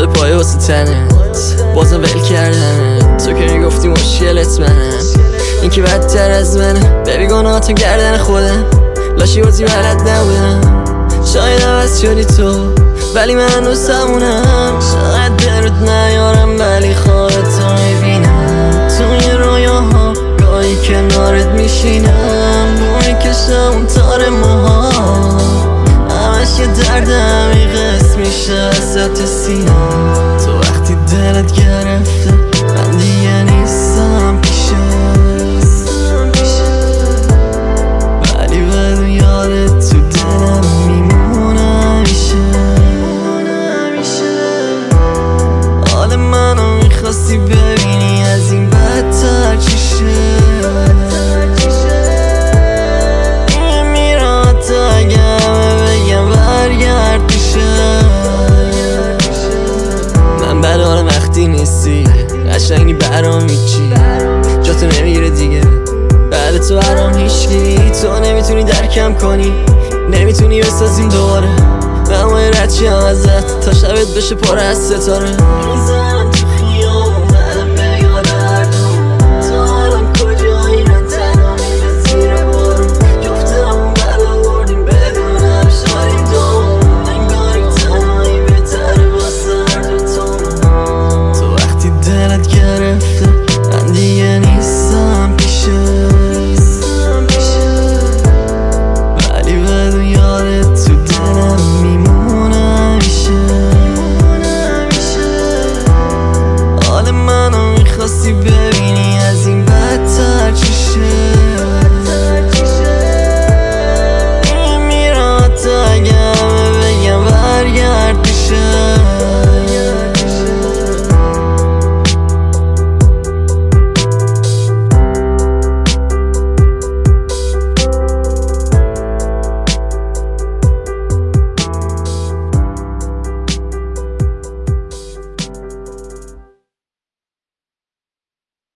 شده پایه واسه تنت، بازم ول کردن تو که میگفتی مشکلت منم، این که بدتر از منه. ببی گناهاتو گردن خودم، لاشی بازی بلد نبودم. شاید عوض شدی تو ولی من هنوز همونم. شاید درد نیارم ولی خواهدتو میبینم. توی رویاها گاهی کنارت میشینم، بو میکشم اون تار موها، همش یه درد عمیقست میشه ازت سینم. تو وقتی دلت گرفته من دیگه نیستم پیشت، ولی بدون یادت تو دلم میمونه همیشه. حال منو میخواستی ببینی از این بدتر چی شه. میرم تا اگه همه بگم برگرد پیشه. من برام وقتی نیستی قشنگی برام هیچی، جا تو نمیگیره دیگه بعد تو برام هیچکی. تو نمیتونی درکم کنی، نمیتونی بسازیم دوباره. من باید رد چیم ازت تا شبت بشه پر از ستاره. میزنم تو